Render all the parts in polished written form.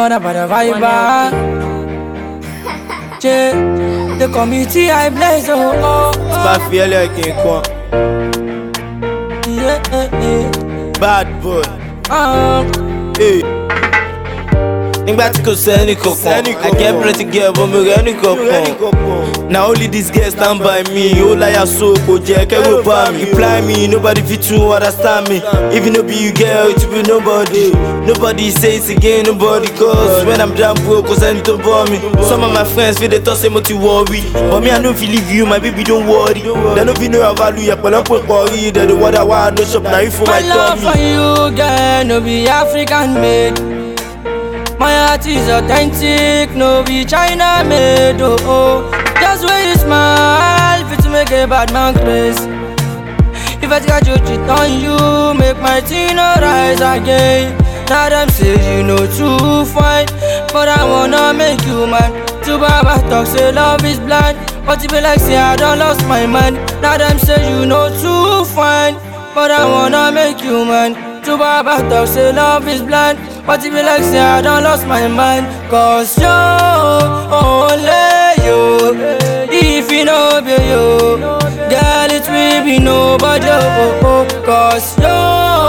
Mother by the vibe. The committee I bless, oh. It's my failure, King Kwan. Yeah. Bad boy. Hey. Nígbà tí kò sẹ́ni kankan, I get plenty girl but mi rẹ́ ní kankan. Na only this girl stand by me, ó láyà so kò jẹ́ kẹ́rù bá mi. Reply me, nobody fit to understand me. If you no be you girl, it will be nobody. Nobody say it again, nobody. Cause when I'm down broke, kò sẹ́ni tó bọ́ mi. Some of my friends feel they talk say mo ti worry, but me I no fit leave you, my baby don't worry. They no fit know your value, yẹpẹ̀ lọ́pọ̀ pọ̀rí. They the wonder why I no shop, na you for my tummy. My love for you, girl, no be African made. My heart is authentic, no be China made, oh. Just where you smile, fit to make a bad man craze. If I got you cheat on you, make my teen rise again. Now them say you know too fine, but I wanna make you mine. To Baba talk say love is blind, but it be like say I done lost my mind. Now them say you know too fine, but I wanna make you mine. To Baba talk say love is blind, but it be like say I done lost my mind. Cause you, only you, if you know be you, girl it will be nobody, Cause you,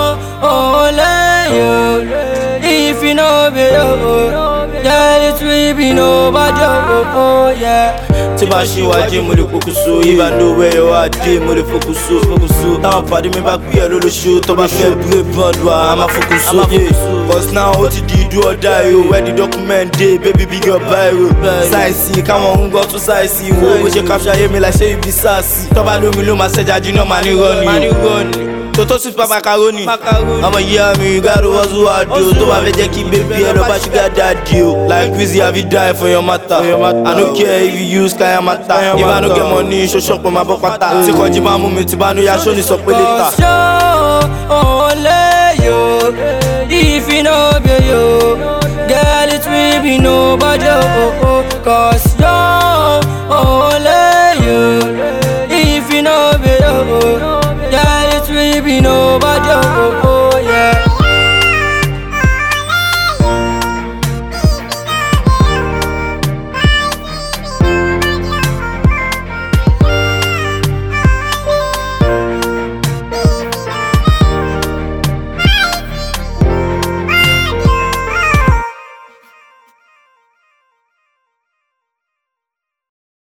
only you, if you know be you, girl it will be nobody, yeah. Tí bá ṣe wájú mo lè fokuso, even though where you are dé mo lè fokuso. Táwọn pàdé mi bá gbé ẹ lólóṣó, tó bá fẹ́ break bond wa, a máa fokuso. Cause now ó ti di do or die o, where the document dey, baby big your biro. Sáìsì káwọn ń gbọ́ tún sáìsì, wo bó ṣe capture ayé mi like ṣé ibi sáàsì. Tó bá lómi ló máa ṣẹ́jà jiná máa ní rọ́ọ̀nì. Toto sweet pa macaroni. I'ma hear me, you gotta hustle hard, do. Tó bá fẹ́ jẹ́ kí baby ẹ lọ bá sugar daddy o. Like Quizzy, have you die for your matter? I don't care if you use kaya matter. If I no get money, show shop on my bọ́ pátá. Tí kọjí máa mú mi, tí bá nu ya show ni sọ pé later. Cause you, only you, if you know be you, girl it will be nobody, Cause you, only you, if you know be you, girl it will be nobody,